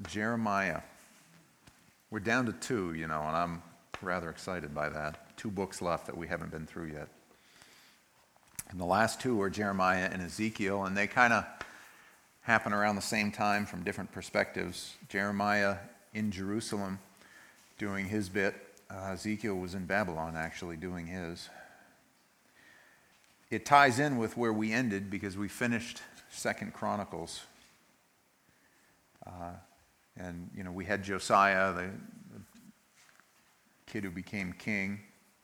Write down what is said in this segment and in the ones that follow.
Jeremiah. We're down to two, and I'm rather excited by that. 2 books left that we haven't been through yet. And the last 2 are Jeremiah and Ezekiel, and they kind of happen around the same time from different perspectives. Jeremiah in Jerusalem doing his bit. Ezekiel was in Babylon actually doing his. It ties in with where we ended because we finished 2 Chronicles. And we had Josiah, the kid who became king,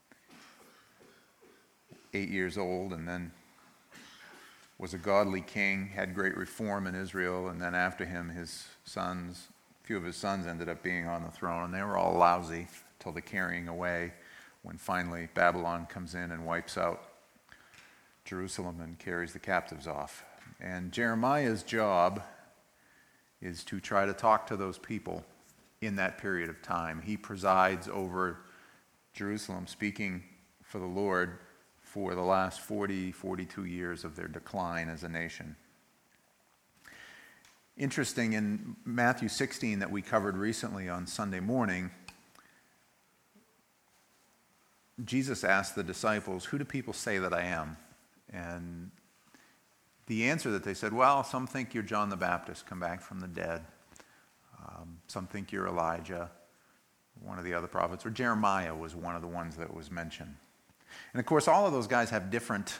8 years old, and then was a godly king, had great reform in Israel, and then after him, a few of his sons ended up being on the throne, and they were all lousy till the carrying away, when finally Babylon comes in and wipes out Jerusalem and carries the captives off. And Jeremiah's job is to try to talk to those people in that period of time. He presides over Jerusalem, speaking for the Lord for the last 42 years of their decline as a nation. Interesting, in Matthew 16 that we covered recently on Sunday morning, Jesus asked the disciples, "Who do people say that I am?" And the answer that they said, well, some think you're John the Baptist, come back from the dead. Some think you're Elijah, one of the other prophets, or Jeremiah was one of the ones that was mentioned. And of course, all of those guys have different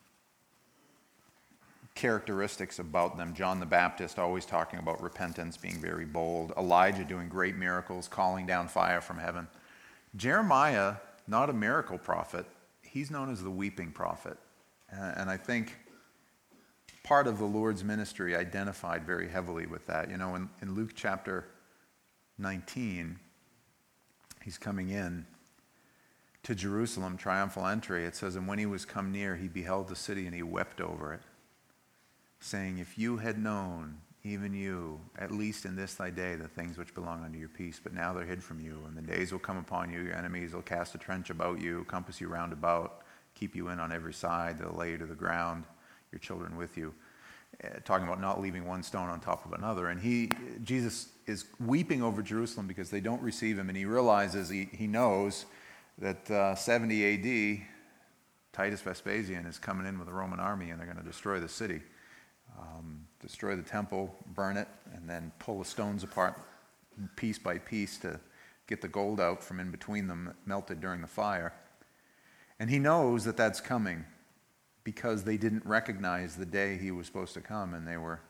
characteristics about them. John the Baptist always talking about repentance, being very bold. Elijah doing great miracles, calling down fire from heaven. Jeremiah, not a miracle prophet, he's known as the weeping prophet. And I think part of the Lord's ministry identified very heavily with that. In Luke chapter 19, he's coming in to Jerusalem, triumphal entry. It says, "And when he was come near, he beheld the city, and he wept over it, saying, If you had known, even you, at least in this thy day, the things which belong unto your peace, but now they're hid from you, and the days will come upon you, your enemies will cast a trench about you, compass you round about, keep you in on every side, they'll lay you to the ground, your children with you." Talking about not leaving one stone on top of another. And Jesus is weeping over Jerusalem because they don't receive him, and he realizes, he knows that 70 A.D., Titus Vespasian is coming in with a Roman army, and they're going to destroy the city, destroy the temple, burn it, and then pull the stones apart piece by piece to get the gold out from in between them, melted during the fire. And he knows that that's coming, because they didn't recognize the day he was supposed to come, and they were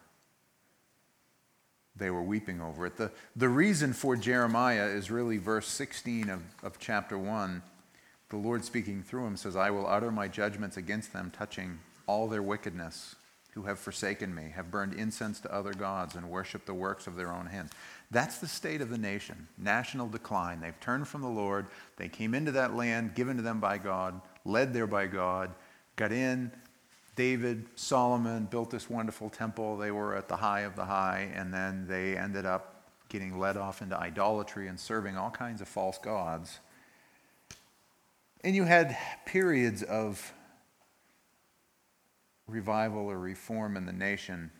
weeping over it. The reason for Jeremiah is really verse 16 of chapter 1. The Lord speaking through him says, "I will utter my judgments against them, touching all their wickedness, who have forsaken me, have burned incense to other gods, and worshipped the works of their own hands." That's the state of the nation, national decline. They've turned from the Lord. They came into that land given to them by God, led there by God, got in. David, Solomon built this wonderful temple. They were at the high of the high, and then they ended up getting led off into idolatry and serving all kinds of false gods. And you had periods of revival or reform in the nation,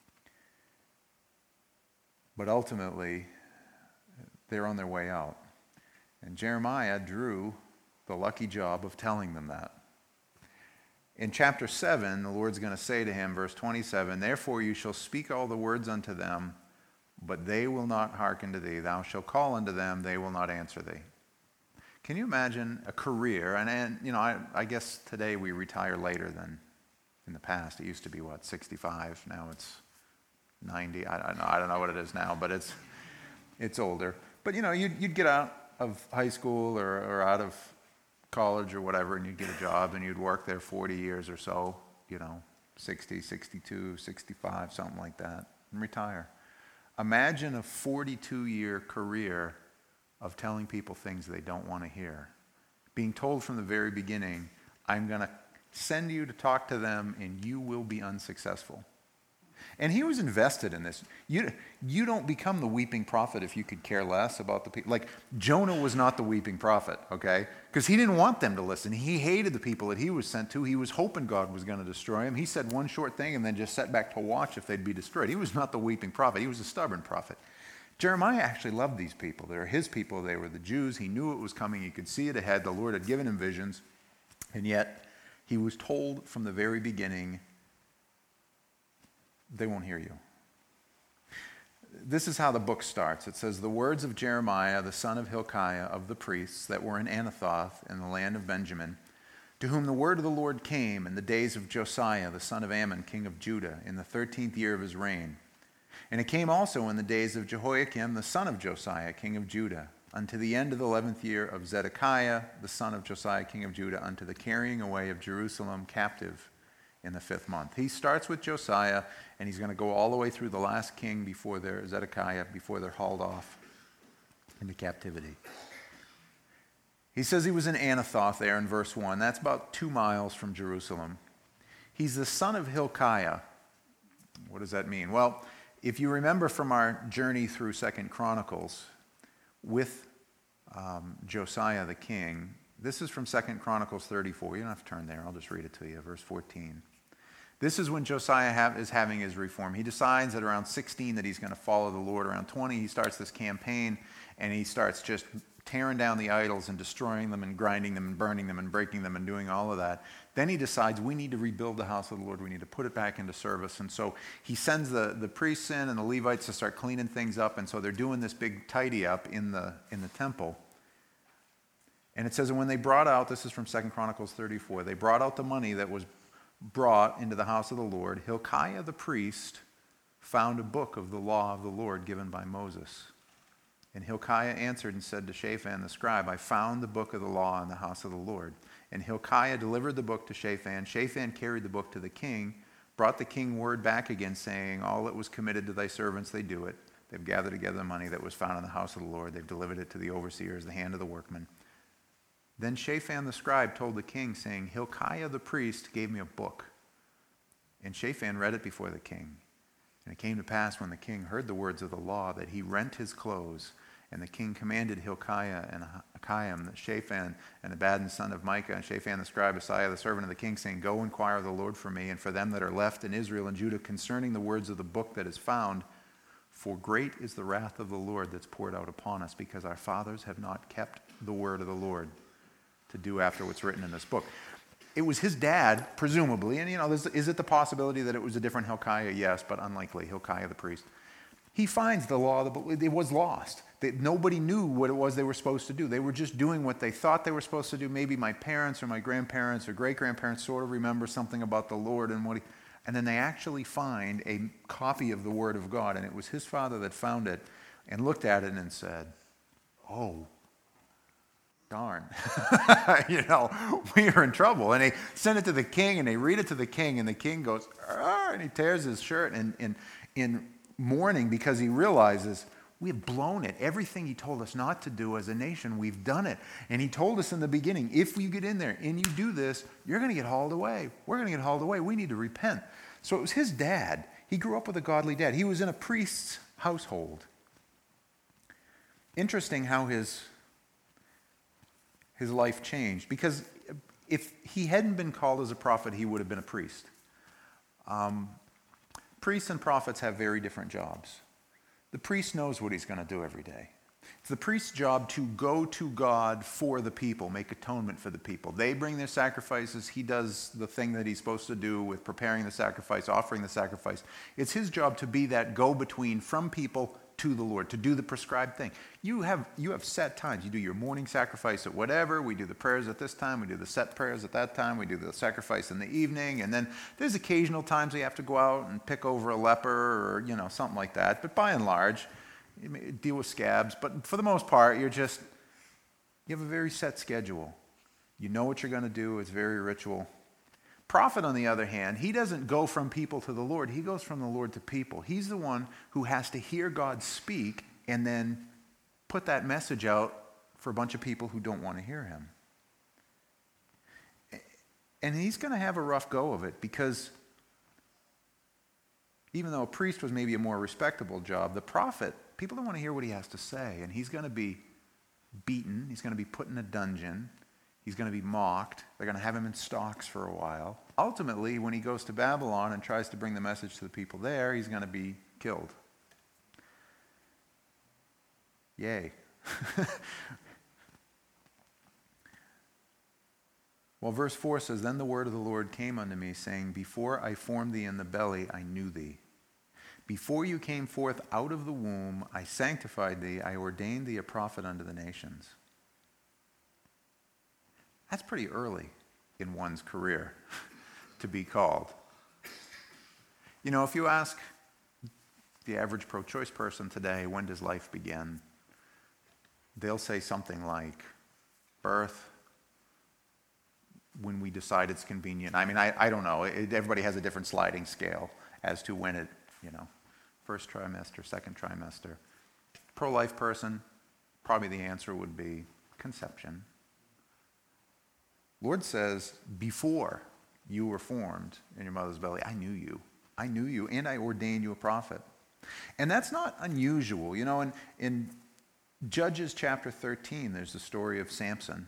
but ultimately they're on their way out. And Jeremiah drew the lucky job of telling them that. In chapter 7, the Lord's going to say to him, verse 27, "Therefore you shall speak all the words unto them, but they will not hearken to thee. Thou shalt call unto them, they will not answer thee." Can you imagine a career? And I guess today we retire later than in the past. It used to be, 65? Now it's 90. I don't know what it is now, but it's older. But you'd get out of high school or out of college or whatever, and you'd get a job, and you'd work there 40 years or so, 60, 62, 65, something like that, and retire. Imagine a 42-year career of telling people things they don't want to hear. Being told from the very beginning, I'm going to send you to talk to them, and you will be unsuccessful. And he was invested in this. You don't become the weeping prophet if you could care less about the people. Like, Jonah was not the weeping prophet, okay? Because he didn't want them to listen. He hated the people that he was sent to. He was hoping God was going to destroy him. He said one short thing and then just sat back to watch if they'd be destroyed. He was not the weeping prophet. He was a stubborn prophet. Jeremiah actually loved these people. They're his people. They were the Jews. He knew it was coming. He could see it ahead. The Lord had given him visions. And yet, he was told from the very beginning, they won't hear you. This is how the book starts. It says, the words of Jeremiah, the son of Hilkiah, of the priests that were in Anathoth in the land of Benjamin, to whom the word of the Lord came in the days of Josiah, the son of Ammon, king of Judah, in the 13th year of his reign. And it came also in the days of Jehoiakim, the son of Josiah, king of Judah, unto the end of the 11th year of Zedekiah, the son of Josiah, king of Judah, unto the carrying away of Jerusalem captive in the 5th month. He starts with Josiah, and he's going to go all the way through the last king before Zedekiah, before they're hauled off into captivity. He says he was in Anathoth there in verse 1. That's about 2 miles from Jerusalem. He's the son of Hilkiah. What does that mean? Well, if you remember from our journey through 2nd Chronicles with Josiah the king, this is from 2nd Chronicles 34. You don't have to turn there. I'll just read it to you. Verse 14. This is when Josiah is having his reform. He decides at around 16 that he's going to follow the Lord. Around 20, he starts this campaign, and he starts just tearing down the idols and destroying them and grinding them and burning them and breaking them and doing all of that. Then he decides we need to rebuild the house of the Lord. We need to put it back into service. And so he sends the priests in and the Levites to start cleaning things up. And so they're doing this big tidy up in the temple. And it says, and when they brought out, this is from 2nd Chronicles 34, they brought out the money that was brought into the house of the Lord. Hilkiah the priest found a book of the law of the Lord given by Moses. And Hilkiah answered and said to Shaphan the scribe, I found the book of the law in the house of the Lord. And Hilkiah delivered the book to Shaphan. Shaphan carried the book to the king, brought the king word back again, saying, all that was committed to thy servants, they do it. They've gathered together the money that was found in the house of the Lord. They've delivered it to the overseers, the hand of the workmen. Then Shaphan the scribe told the king, saying, Hilkiah the priest gave me a book. And Shaphan read it before the king. And it came to pass when the king heard the words of the law that he rent his clothes. And the king commanded Hilkiah and Ahikam, Shaphan and Abaddon, son of Micah, and Shaphan the scribe, Asaiah the servant of the king, saying, go inquire of the Lord for me and for them that are left in Israel and Judah concerning the words of the book that is found. For great is the wrath of the Lord that's poured out upon us, because our fathers have not kept the word of the Lord to do after what's written in this book. It was his dad, presumably, and is it the possibility that it was a different Hilkiah? Yes, but unlikely. Hilkiah the priest. He finds the law, it was lost. Nobody knew what it was they were supposed to do. They were just doing what they thought they were supposed to do. Maybe my parents or my grandparents or great-grandparents sort of remember something about the Lord and then they actually find a copy of the Word of God, and it was his father that found it and looked at it and said, oh, darn, we are in trouble. And they send it to the king, and they read it to the king, and the king goes, and he tears his shirt in mourning because he realizes we have blown it. Everything he told us not to do as a nation, we've done it. And he told us in the beginning, if you get in there and you do this, you're going to get hauled away. We're going to get hauled away. We need to repent. So it was his dad. He grew up with a godly dad. He was in a priest's household. Interesting how his life changed, because if he hadn't been called as a prophet, he would have been a priest. Priests and prophets have very different jobs. The priest knows what he's going to do every day. It's the priest's job to go to God for the people, make atonement for the people. They bring their sacrifices. He does the thing that he's supposed to do with preparing the sacrifice, offering the sacrifice. It's his job to be that go-between from people to the Lord, to do the prescribed thing. You have set times. You do your morning sacrifice at whatever. We do the prayers at this time. We do the set prayers at that time. We do the sacrifice in the evening. And then there's occasional times we have to go out and pick over a leper or, something like that. But by and large, you may deal with scabs. But for the most part, you have a very set schedule. You know what you're going to do. It's very ritual. Prophet, on the other hand, he doesn't go from people to the Lord. He goes from the Lord to people. He's the one who has to hear God speak and then put that message out for a bunch of people who don't want to hear him. And he's going to have a rough go of it, because even though a priest was maybe a more respectable job, the prophet, people don't want to hear what he has to say. And he's going to be beaten. He's going to be put in a dungeon. He's going to be mocked. They're going to have him in stocks for a while. Ultimately, when he goes to Babylon and tries to bring the message to the people there, he's going to be killed. Yay. Well, verse 4 says, Then the word of the Lord came unto me, saying, Before I formed thee in the belly, I knew thee. Before you came forth out of the womb, I sanctified thee, I ordained thee a prophet unto the nations. That's pretty early in one's career to be called. You know, if you ask the average pro-choice person today, when does life begin? They'll say something like, birth, when we decide it's convenient. I mean, I don't know. Everybody has a different sliding scale as to when it, first trimester, second trimester. Pro-life person, probably the answer would be conception. Lord says, before you were formed in your mother's belly, I knew you. I knew you, and I ordained you a prophet. And that's not unusual. You know, in Judges chapter 13, there's the story of Samson.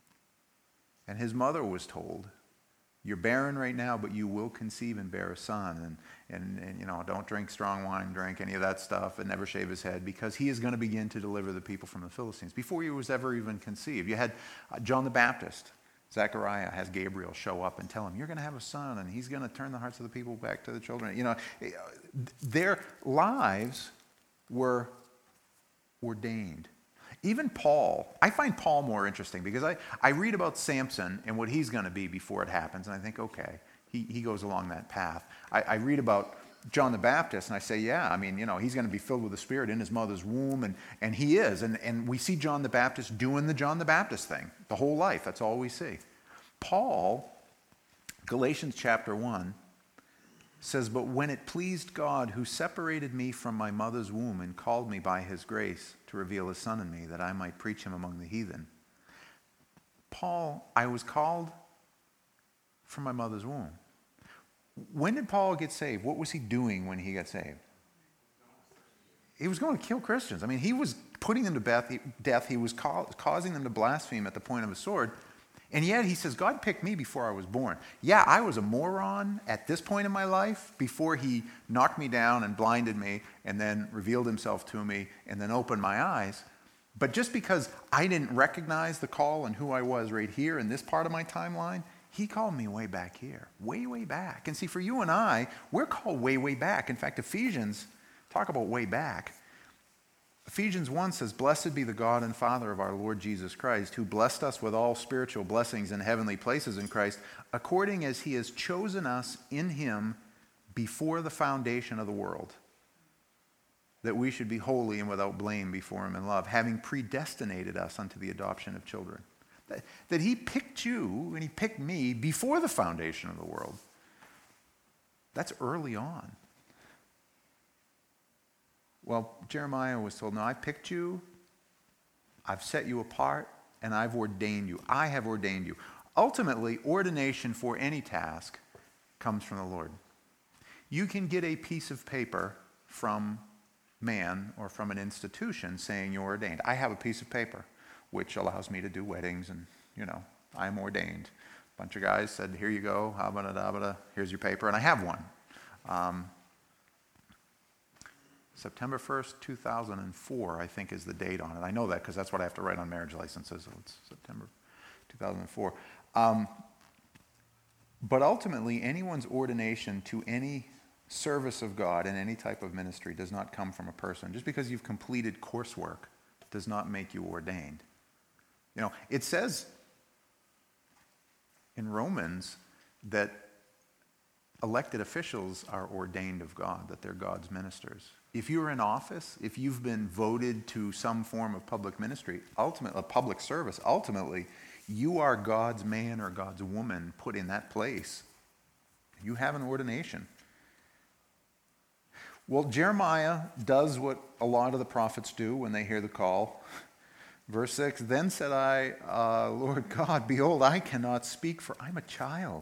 And his mother was told, you're barren right now, but you will conceive and bear a son. And don't drink strong wine, drink any of that stuff, and never shave his head, because he is going to begin to deliver the people from the Philistines. Before he was ever even conceived. You had John the Baptist. Zechariah has Gabriel show up and tell him, you're going to have a son, and he's going to turn the hearts of the people back to the children. You know, their lives were ordained. Even Paul, I find Paul more interesting because I read about Samson and what he's going to be before it happens, and I think, okay, he goes along that path. I read about John the Baptist, and I say, yeah, I mean, he's going to be filled with the Spirit in his mother's womb, and he is. And we see John the Baptist doing the John the Baptist thing the whole life. That's all we see. Paul, Galatians chapter 1, says, But when it pleased God, who separated me from my mother's womb and called me by his grace to reveal his Son in me, that I might preach him among the heathen. Paul, I was called from my mother's womb. When did Paul get saved? What was he doing when he got saved? He was going to kill Christians. I mean, he was putting them to death. He was causing them to blaspheme at the point of a sword. And yet he says, God picked me before I was born. Yeah, I was a moron at this point in my life before he knocked me down and blinded me and then revealed himself to me and then opened my eyes. But just because I didn't recognize the call and who I was right here in this part of my timeline, he called me way back here, way, way back. And see, for you and I, we're called way, way back. In fact, Ephesians, talk about way back. Ephesians 1 says, Blessed be the God and Father of our Lord Jesus Christ, who blessed us with all spiritual blessings in heavenly places in Christ, according as he has chosen us in him before the foundation of the world, that we should be holy and without blame before him in love, having predestinated us unto the adoption of children. That he picked you and he picked me before the foundation of the world. That's early on. Well, Jeremiah was told, no, I picked you, I've set you apart, and I've ordained you. I have ordained you. Ultimately, ordination for any task comes from the Lord. You can get a piece of paper from man or from an institution saying you're ordained. I have a piece of paper which allows me to do weddings, and, I'm ordained. A bunch of guys said, here you go, here's your paper, and I have one. September 1st, 2004, I think, is the date on it. I know that because that's what I have to write on marriage licenses. So it's September 2004. But ultimately, anyone's ordination to any service of God in any type of ministry does not come from a person. Just because you've completed coursework does not make you ordained. It says in Romans that elected officials are ordained of God, that they're God's ministers. If you're in office, if you've been voted to some form of public ministry, ultimately, a public service, ultimately, you are God's man or God's woman put in that place. You have an ordination. Well, Jeremiah does what a lot of the prophets do when they hear the call. Verse 6, Then said I, Lord God, behold, I cannot speak, for I'm a child.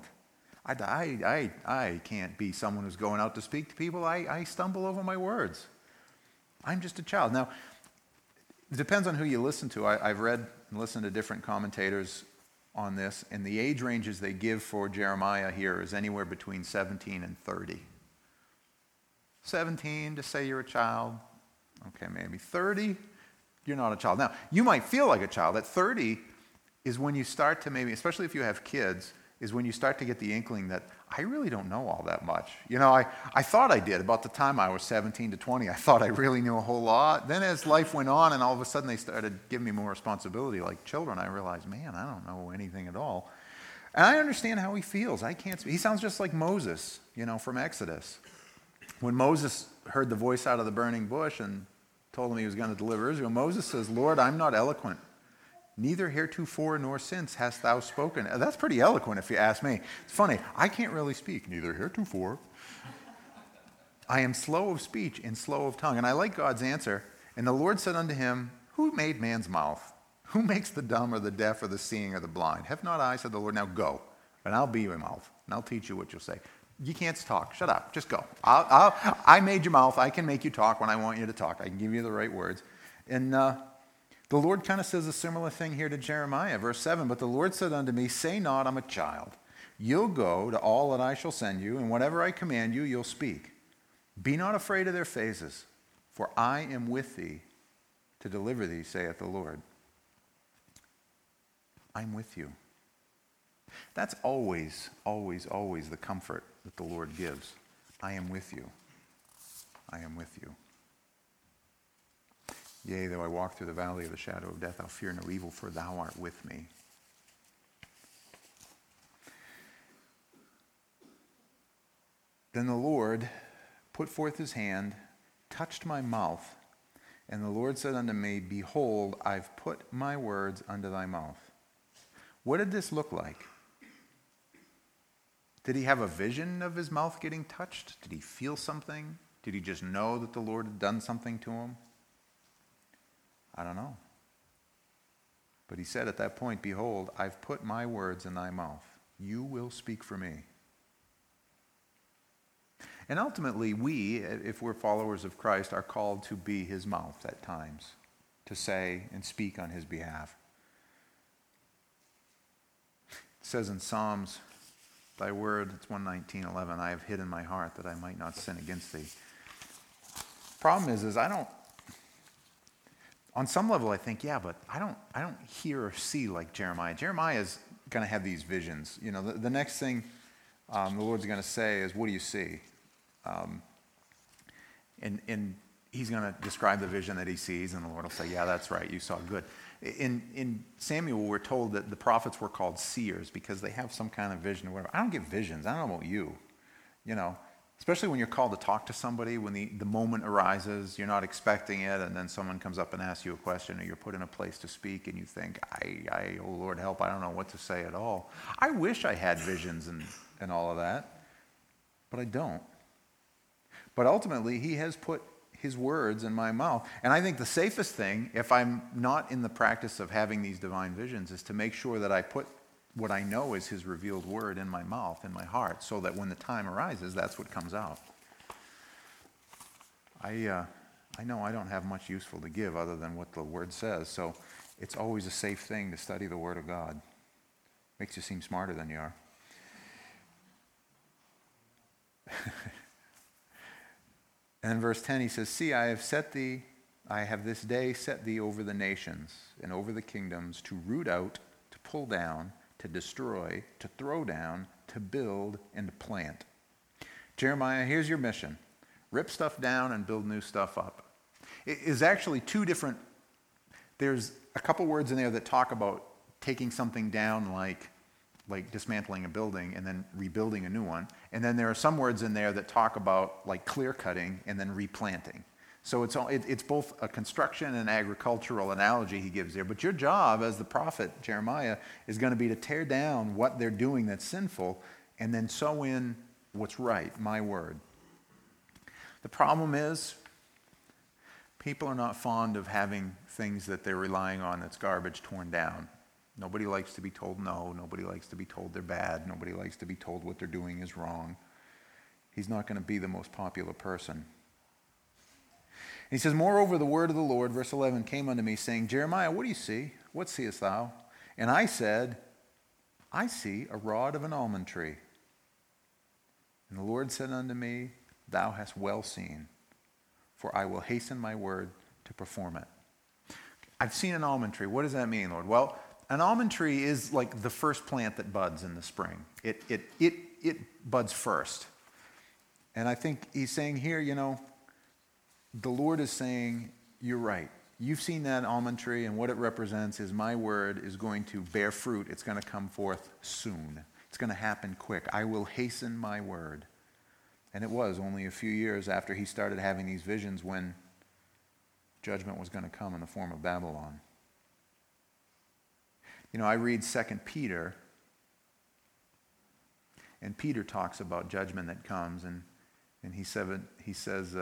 I can't be someone who's going out to speak to people. I stumble over my words. I'm just a child. Now, it depends on who you listen to. I've read and listened to different commentators on this, and the age ranges they give for Jeremiah here is anywhere between 17 and 30. 17 to say you're a child, okay, maybe 30, You're not a child. Now, you might feel like a child. At 30 is when you start to maybe, especially if you have kids, is when you start to get the inkling that I really don't know all that much. I thought I did. About the time I was 17 to 20, I thought I really knew a whole lot. Then as life went on and all of a sudden they started giving me more responsibility like children, I realized, man, I don't know anything at all. And I understand how he feels. I can't speak. He sounds just like Moses, from Exodus. When Moses heard the voice out of the burning bush and told him he was going to deliver Israel, Moses says, Lord, I'm not eloquent. Neither heretofore nor since hast thou spoken. That's pretty eloquent if you ask me. It's funny. I can't really speak. Neither heretofore. I am slow of speech and slow of tongue. And I like God's answer. And the Lord said unto him, who made man's mouth? Who makes the dumb or the deaf or the seeing or the blind? Have not I, said the Lord, now go, and I'll be your mouth, and I'll teach you what you'll say. You can't talk. Shut up. Just go. I made your mouth. I can make you talk when I want you to talk. I can give you the right words. And the Lord kind of says a similar thing here to Jeremiah, verse 7. But the Lord said unto me, say not, I'm a child. You'll go to all that I shall send you, and whatever I command you, you'll speak. Be not afraid of their faces, for I am with thee to deliver thee, saith the Lord. I'm with you. That's always, always, always the comfort that the Lord gives. I am with you. I am with you. Yea, though I walk through the valley of the shadow of death, I'll fear no evil, for thou art with me. Then the Lord put forth his hand, touched my mouth, and the Lord said unto me, behold, I've put my words unto thy mouth. What did this look like? Did he have a vision of his mouth getting touched? Did he feel something? Did he just know that the Lord had done something to him? I don't know. But he said at that point, behold, I've put my words in thy mouth. You will speak for me. And ultimately, we, if we're followers of Christ, are called to be his mouth at times, to say and speak on his behalf. It says in Psalms, thy word, it's 119:11, I have hid in my heart that I might not sin against thee. Problem is I don't, on some level I think, yeah, but I don't hear or see like Jeremiah. Jeremiah is going to have these visions. The next thing the Lord's going to say is, what do you see? And he's going to describe the vision that he sees, and the Lord will say, yeah, that's right, you saw good. In Samuel, we're told that the prophets were called seers because they have some kind of vision or whatever. I don't get visions. I don't know about you. Especially when you're called to talk to somebody, when the moment arises, you're not expecting it, and then someone comes up and asks you a question, or you're put in a place to speak, and you think, oh, Lord, help, I don't know what to say at all. I wish I had visions and all of that, but I don't. But ultimately, he has put his words in my mouth. And I think the safest thing, if I'm not in the practice of having these divine visions, is to make sure that I put what I know is his revealed word in my mouth, in my heart, so that when the time arises, that's what comes out. I know I don't have much useful to give other than what the word says, so it's always a safe thing to study the word of God. Makes you seem smarter than you are. And in verse 10 he says, see, I have this day set thee over the nations and over the kingdoms, to root out, to pull down, to destroy, to throw down, to build, and to plant. Jeremiah, here's your mission. Rip stuff down and build new stuff up. It is actually two different, there's a couple words in there that talk about taking something down like dismantling a building and then rebuilding a new one. And then there are some words in there that talk about like clear cutting and then replanting. So it's both a construction and agricultural analogy he gives there. But your job as the prophet Jeremiah is going to be to tear down what they're doing that's sinful and then sow in what's right, my word. The problem is people are not fond of having things that they're relying on that's garbage torn down. Nobody likes to be told no. Nobody likes to be told they're bad. Nobody likes to be told what they're doing is wrong. He's not going to be the most popular person. He says, moreover, the word of the Lord, verse 11, came unto me, saying, Jeremiah, what do you see? What seest thou? And I said, I see a rod of an almond tree. And the Lord said unto me, thou hast well seen, for I will hasten my word to perform it. I've seen an almond tree. What does that mean, Lord? Well, an almond tree is like the first plant that buds in the spring. It buds first. And I think he's saying here, the Lord is saying, you're right. You've seen that almond tree, and what it represents is my word is going to bear fruit. It's going to come forth soon. It's going to happen quick. I will hasten my word. And it was only a few years after he started having these visions when judgment was going to come in the form of Babylon. I read 2 Peter, and Peter talks about judgment that comes, and he says,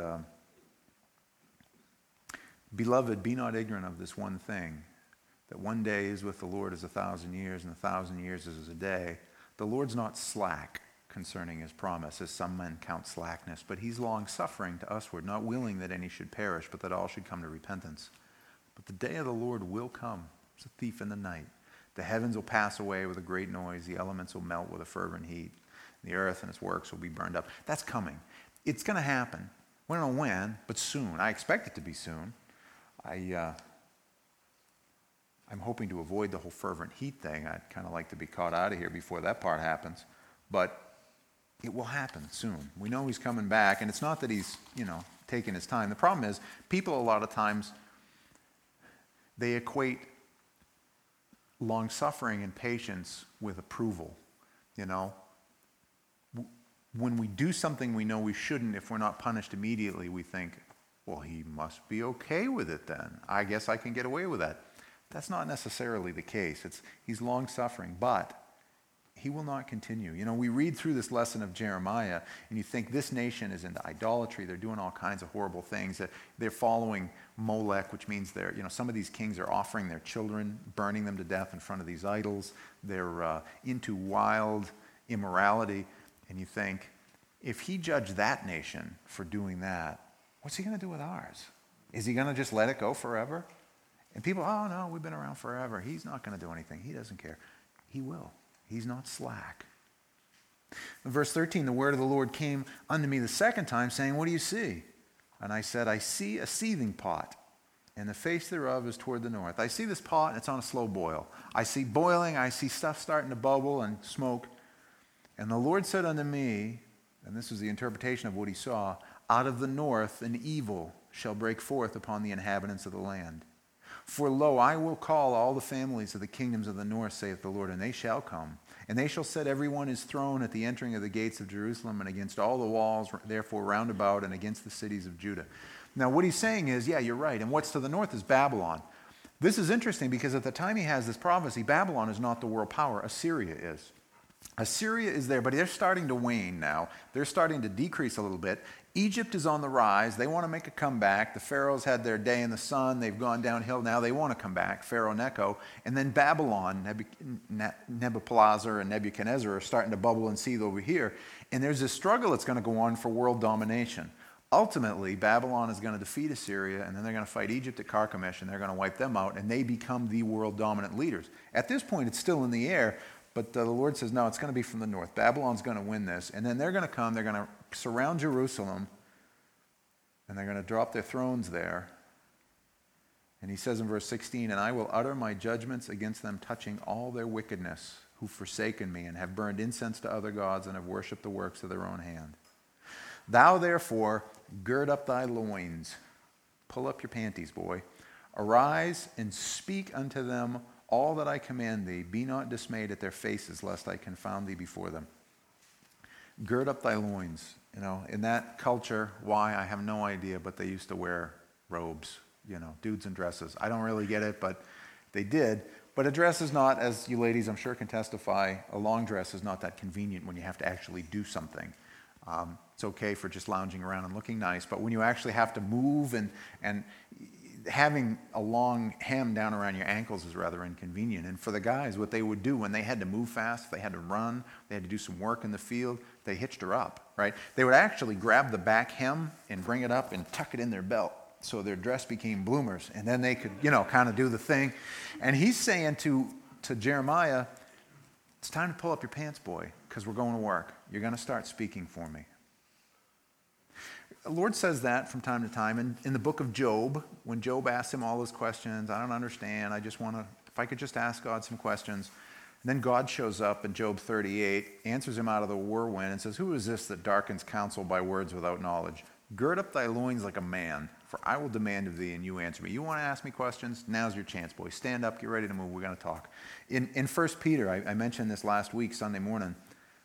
Beloved, be not ignorant of this one thing, that one day is with the Lord as 1,000 years, and 1,000 years is as a day. The Lord's not slack concerning his promise, as some men count slackness, but he's long-suffering to usward, not willing that any should perish, but that all should come to repentance. But the day of the Lord will come, as a thief in the night. The heavens will pass away with a great noise, the elements will melt with a fervent heat, the earth and its works will be burned up. That's coming. It's going to happen. We don't know when, but soon. I expect it to be soon. I'm hoping to avoid the whole fervent heat thing. I'd kind of like to be caught out of here before that part happens. But it will happen soon. We know he's coming back, and it's not that he's, taking his time. The problem is, people a lot of times, they equate long-suffering and patience with approval, When we do something we know we shouldn't, if we're not punished immediately, we think, well, he must be okay with it then. I guess I can get away with that. That's not necessarily the case. He's long-suffering, but he will not continue. We read through this lesson of Jeremiah, and you think this nation is into idolatry. They're doing all kinds of horrible things. They're following Molech, which means some of these kings are offering their children, burning them to death in front of these idols. They're into wild immorality. And you think, if he judged that nation for doing that, what's he going to do with ours? Is he going to just let it go forever? And people, oh no, we've been around forever. He's not going to do anything. He doesn't care. He will. He's not slack. In verse 13, the word of the Lord came unto me the second time, saying, what do you see? And I said, I see a seething pot, and the face thereof is toward the north. I see this pot, and it's on a slow boil. I see boiling. I see stuff starting to bubble and smoke. And the Lord said unto me, and this is the interpretation of what he saw, out of the north an evil shall break forth upon the inhabitants of the land. For lo, I will call all the families of the kingdoms of the north, saith the Lord, and they shall come. And they shall set every one his throne at the entering of the gates of Jerusalem, and against all the walls, therefore round about, and against the cities of Judah. Now what he's saying is, yeah, you're right. And what's to the north is Babylon. This is interesting because at the time he has this prophecy, Babylon is not the world power. Assyria is. Assyria is there, but they're starting to wane now. They're starting to decrease a little bit. Egypt is on the rise. They want to make a comeback. The pharaohs had their day in the sun. They've gone downhill. Now they want to come back, Pharaoh Necho. And then Babylon, Nebuchadnezzar and Nebuchadnezzar are starting to bubble and seethe over here. And there's this struggle that's going to go on for world domination. Ultimately, Babylon is going to defeat Assyria, and then they're going to fight Egypt at Carchemish, and they're going to wipe them out, and they become the world dominant leaders. At this point, it's still in the air. But the Lord says, no, it's going to be from the north. Babylon's going to win this. And then they're going to come. They're going to surround Jerusalem. And they're going to drop their thrones there. And he says in verse 16, and I will utter my judgments against them, touching all their wickedness, who've forsaken me, and have burned incense to other gods, and have worshipped the works of their own hand. Thou therefore gird up thy loins. Pull up your panties, boy. Arise and speak unto them all that I command thee. Be not dismayed at their faces, lest I confound thee before them. Gird up thy loins. In that culture, why, I have no idea, but they used to wear robes, dudes in dresses. I don't really get it, but they did. But a dress is not, as you ladies I'm sure can testify, a long dress is not that convenient when you have to actually do something. It's okay for just lounging around and looking nice, but when you actually have to move and having a long hem down around your ankles is rather inconvenient. And for the guys, what they would do when they had to move fast, they had to run, they had to do some work in the field, they hitched her up, right? They would actually grab the back hem and bring it up and tuck it in their belt so their dress became bloomers. And then they could, kind of do the thing. And he's saying to Jeremiah, it's time to pull up your pants, boy, because we're going to work. You're going to start speaking for me. The Lord says that from time to time. And in the book of Job, when Job asks him all his questions, I don't understand, I just want to, if I could just ask God some questions. And then God shows up in Job 38, answers him out of the whirlwind, and says, who is this that darkens counsel by words without knowledge? Gird up thy loins like a man, for I will demand of thee, and you answer me. You want to ask me questions? Now's your chance, boy. Stand up, get ready to move. We're going to talk. In 1 Peter, I mentioned this last week, Sunday morning.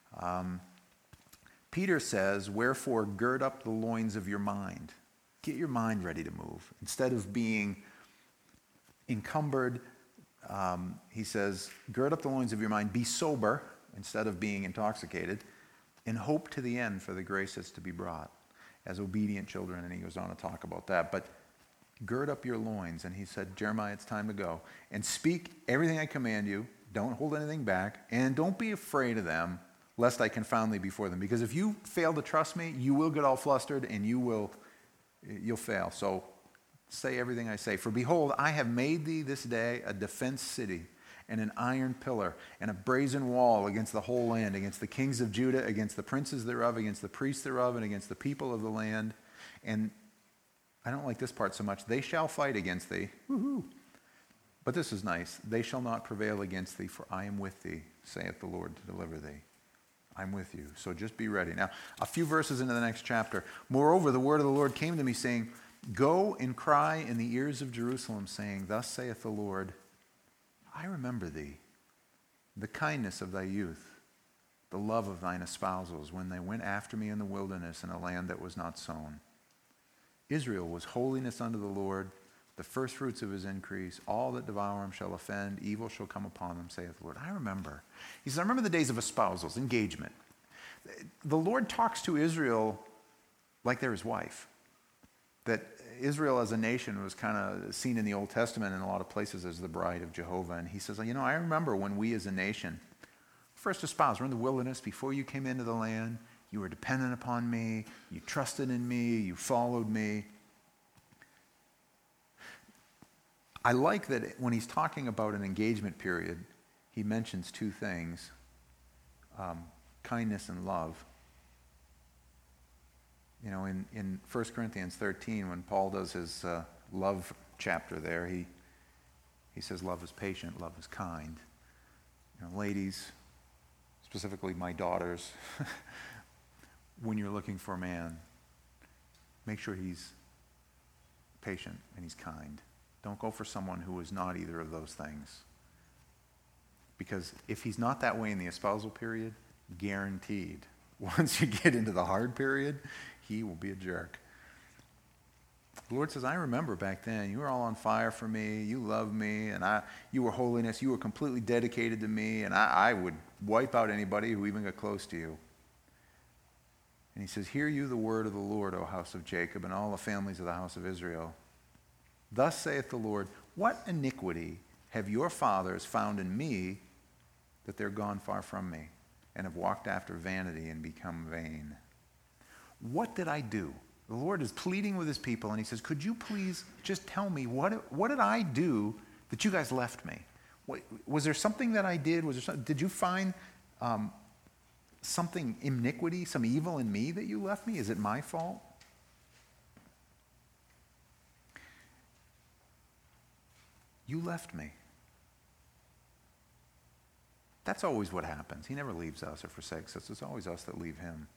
Peter says, wherefore gird up the loins of your mind. Get your mind ready to move. Instead of being encumbered, he says, gird up the loins of your mind, be sober, instead of being intoxicated, and hope to the end for the grace that's to be brought as obedient children. And he goes on to talk about that. But gird up your loins. And he said, Jeremiah, it's time to go. And speak everything I command you. Don't hold anything back. And don't be afraid of them, lest I confound thee before them. Because if you fail to trust me, you will get all flustered and you'll fail. So say everything I say. For behold, I have made thee this day a defense city, and an iron pillar, and a brazen wall against the whole land, against the kings of Judah, against the princes thereof, against the priests thereof, and against the people of the land. And I don't like this part so much. They shall fight against thee. Woo-hoo. But this is nice. They shall not prevail against thee, for I am with thee, saith the Lord, to deliver thee. I'm with you. So just be ready. Now, a few verses into the next chapter. Moreover, the word of the Lord came to me, saying, go and cry in the ears of Jerusalem, saying, thus saith the Lord, I remember thee, the kindness of thy youth, the love of thine espousals, when they went after me in the wilderness in a land that was not sown. Israel was holiness unto the Lord, the firstfruits of his increase. All that devour him shall offend, evil shall come upon them, saith the Lord. I remember. He says, I remember the days of espousals, engagement. The Lord talks to Israel like they're his wife. That Israel as a nation was kind of seen in the Old Testament in a lot of places as the bride of Jehovah. And he says, I remember when we as a nation first espoused, we're in the wilderness before you came into the land. You were dependent upon me. You trusted in me. You followed me. I like that when he's talking about an engagement period, he mentions two things, kindness and love. In 1 Corinthians 13, when Paul does his love chapter there, he says love is patient, love is kind. Ladies, specifically my daughters, when you're looking for a man, make sure he's patient and he's kind. Don't go for someone who is not either of those things. Because if he's not that way in the espousal period, guaranteed, once you get into the hard period, he will be a jerk. The Lord says, I remember back then, you were all on fire for me, you loved me, and you were holiness, you were completely dedicated to me, and I would wipe out anybody who even got close to you. And he says, hear you the word of the Lord, O house of Jacob, and all the families of the house of Israel. Thus saith the Lord, what iniquity have your fathers found in me, that they're gone far from me, and have walked after vanity and become vain? What did I do? The Lord is pleading with his people, and he says, could you please just tell me, what did I do that you guys left me? Was there something that I did? Did you find something, iniquity, some evil in me that you left me? Is it my fault? You left me. That's always what happens. He never leaves us or forsakes us. It's always us that leave him.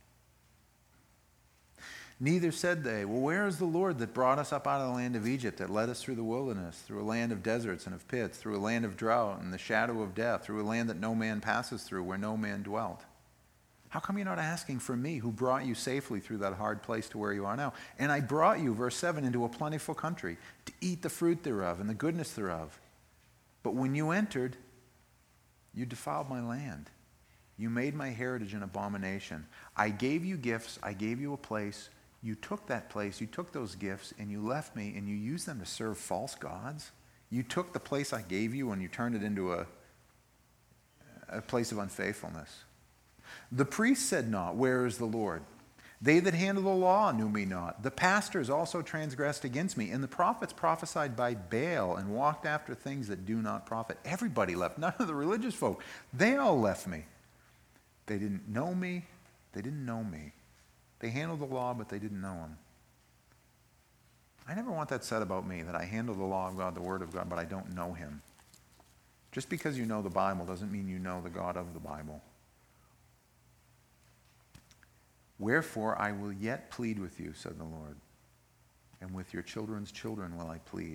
Neither said they, well, where is the Lord that brought us up out of the land of Egypt, that led us through the wilderness, through a land of deserts and of pits, through a land of drought and the shadow of death, through a land that no man passes through, where no man dwelt? How come you're not asking for me, who brought you safely through that hard place to where you are now? And I brought you, verse 7, into a plentiful country, to eat the fruit thereof and the goodness thereof. But when you entered, you defiled my land. You made my heritage an abomination. I gave you gifts. I gave you a place. You took that place. You took those gifts, and you left me, and you used them to serve false gods. You took the place I gave you, and you turned it into a place of unfaithfulness. The priests said not, where is the Lord? They that handle the law knew me not. The pastors also transgressed against me, and the prophets prophesied by Baal and walked after things that do not profit. Everybody left. None of the religious folk. They all left me. They didn't know me. They didn't know me. They handled the law, but they didn't know him. I never want that said about me, that I handle the law of God, the Word of God, but I don't know him. Just because you know the Bible doesn't mean you know the God of the Bible. Wherefore I will yet plead with you, said the Lord, and with your children's children will I plead.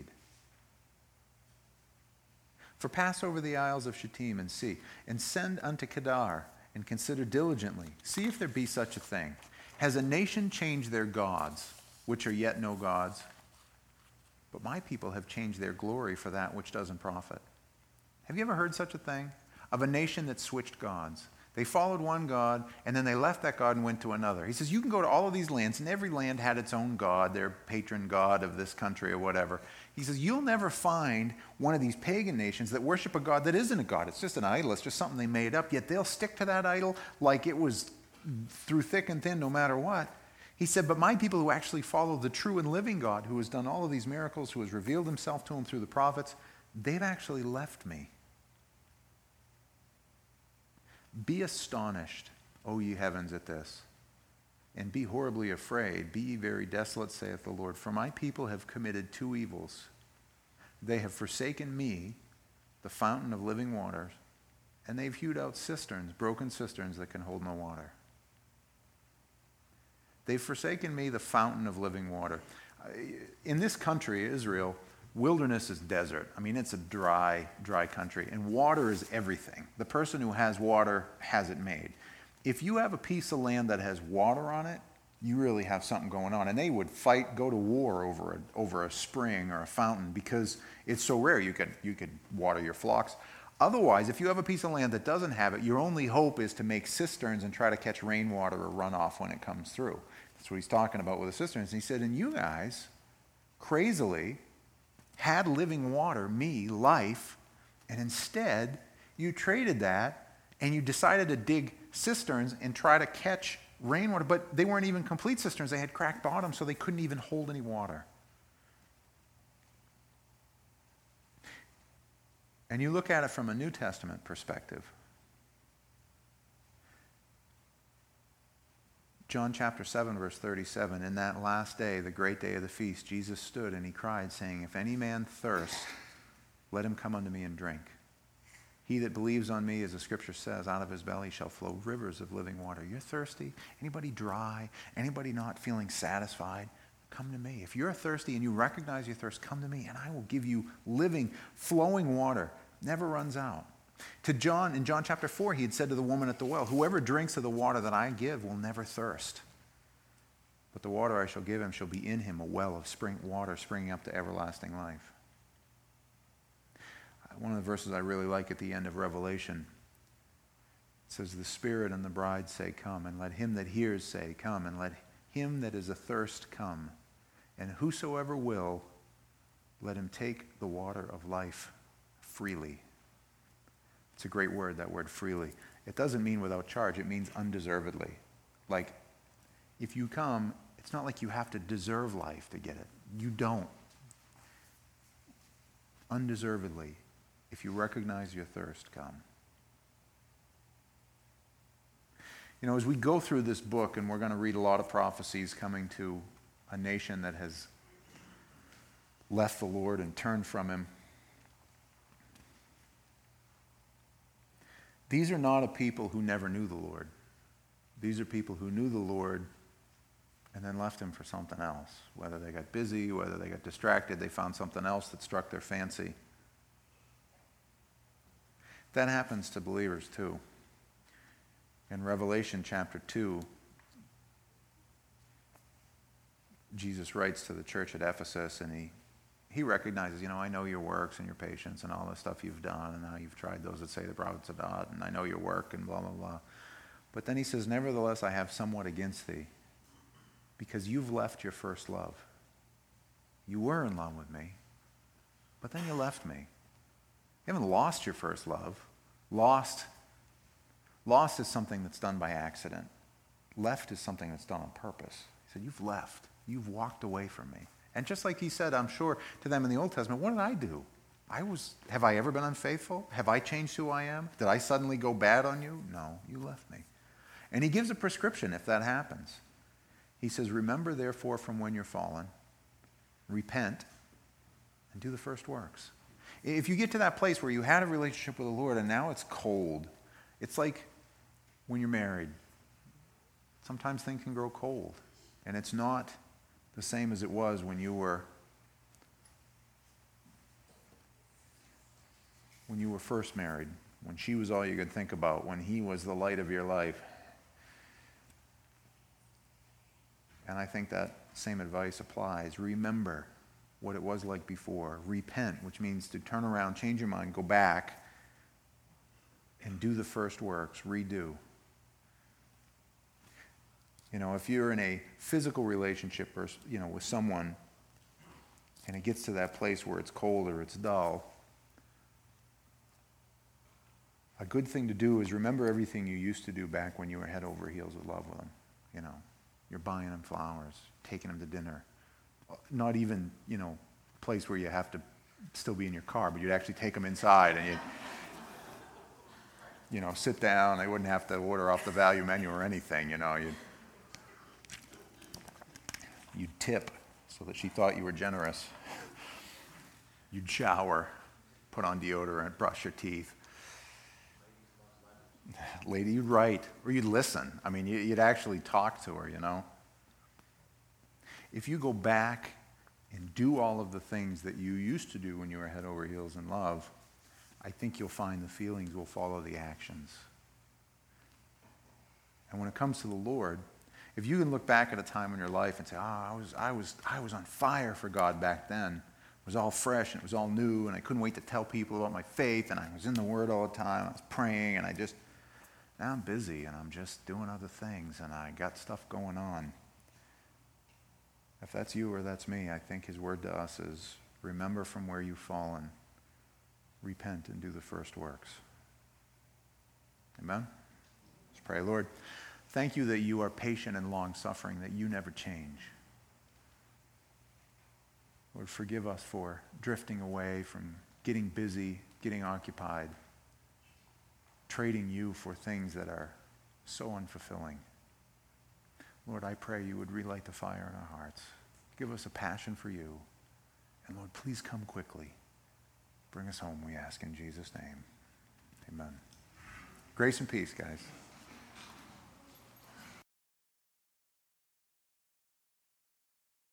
For pass over the isles of Shittim and see, and send unto Kedar, and consider diligently, see if there be such a thing. Has a nation changed their gods, which are yet no gods? But my people have changed their glory for that which doesn't profit. Have you ever heard such a thing? Of a nation that switched gods. They followed one God, and then they left that God and went to another. He says, you can go to all of these lands, and every land had its own God, their patron God of this country or whatever. He says, you'll never find one of these pagan nations that worship a God that isn't a God. It's just an idol. It's just something they made up, yet they'll stick to that idol like it was through thick and thin, no matter what. He said, but my people who actually follow the true and living God, who has done all of these miracles, who has revealed himself to them through the prophets, they've actually left me. Be astonished, O ye heavens, at this, and be horribly afraid. Be ye very desolate, saith the Lord. For my people have committed two evils. They have forsaken me, the fountain of living waters, and they've hewed out cisterns, broken cisterns that can hold no water. They've forsaken me, the fountain of living water. In this country, Israel, wilderness is desert. I mean, it's a dry country. And water is everything. The person who has water has it made. If you have a piece of land that has water on it, you really have something going on. And they would fight, go to war over a spring or a fountain because it's so rare. You could water your flocks. Otherwise, if you have a piece of land that doesn't have it, your only hope is to make cisterns and try to catch rainwater or runoff when it comes through. That's what he's talking about with the cisterns. And he said, and you guys, crazily, had living water, me, life, and instead you traded that and you decided to dig cisterns and try to catch rainwater, but they weren't even complete cisterns. They had cracked bottoms, so they couldn't even hold any water. And you look at it from a New Testament perspective. John chapter 7, verse 37, in that last day, the great day of the feast, Jesus stood and he cried, saying, if any man thirst, let him come unto me and drink. He that believes on me, as the scripture says, out of his belly shall flow rivers of living water. You're thirsty? Anybody dry? Anybody not feeling satisfied? Come to me. If you're thirsty and you recognize your thirst, come to me and I will give you living, flowing water. Never runs out. To John, in John chapter 4, he had said to the woman at the well, whoever drinks of the water that I give will never thirst. But the water I shall give him shall be in him a well of water springing up to everlasting life. One of the verses I really like at the end of Revelation, it says, the Spirit and the bride say, come, and let him that hears say, come, and let him that is athirst come. And whosoever will, let him take the water of life freely. It's a great word, that word freely. It doesn't mean without charge. It means undeservedly. Like, if you come, it's not like you have to deserve life to get it. You don't. Undeservedly. If you recognize your thirst, come. You know, as we go through this book, and we're going to read a lot of prophecies coming to a nation that has left the Lord and turned from him, these are not a people who never knew the Lord. These are people who knew the Lord and then left him for something else. Whether they got busy, whether they got distracted, they found something else that struck their fancy. That happens to believers too. In Revelation chapter 2, Jesus writes to the church at Ephesus, and he recognizes, I know your works and your patience and all the stuff you've done and how you've tried those that say the prophets of God, and I know your work and blah, blah, blah. But then he says, nevertheless, I have somewhat against thee, because you've left your first love. You were in love with me, but then you left me. You haven't lost your first love. Lost is something that's done by accident. Left is something that's done on purpose. He said, you've left. You've walked away from me. And just like he said, I'm sure, to them in the Old Testament, what did I do? Have I ever been unfaithful? Have I changed who I am? Did I suddenly go bad on you? No, you left me. And he gives a prescription if that happens. He says, remember therefore from when you're fallen, repent, and do the first works. If you get to that place where you had a relationship with the Lord and now it's cold, it's like when you're married. Sometimes things can grow cold, and it's not the same as it was when you were first married, when she was all you could think about, when he was the light of your life. And I think that same advice applies. Remember what it was like before. Repent, which means to turn around, change your mind, go back, and do the first works, redo. You know, if you're in a physical relationship or, with someone, and it gets to that place where it's cold or it's dull, a good thing to do is remember everything you used to do back when you were head over heels with love with them. You're buying them flowers, taking them to dinner. Not even, a place where you have to still be in your car, but you'd actually take them inside and you'd, sit down. They wouldn't have to order off the value menu or anything, You'd tip so that she thought you were generous. You'd shower, put on deodorant, brush your teeth. Lady, you'd write, or you'd listen. I mean, you'd actually talk to her, If you go back and do all of the things that you used to do when you were head over heels in love, I think you'll find the feelings will follow the actions. And when it comes to the Lord, if you can look back at a time in your life and say, I was on fire for God back then. It was all fresh and it was all new, and I couldn't wait to tell people about my faith, and I was in the Word all the time. I was praying, and now I'm busy, and I'm just doing other things, and I got stuff going on. If that's you or that's me, I think his word to us is, remember from where you've fallen, repent, and do the first works. Amen? Let's pray. Lord, thank you that you are patient and long-suffering, that you never change. Lord, forgive us for drifting away, from getting busy, getting occupied, trading you for things that are so unfulfilling. Lord, I pray you would relight the fire in our hearts. Give us a passion for you. And Lord, please come quickly. Bring us home, we ask in Jesus' name. Amen. Grace and peace, guys.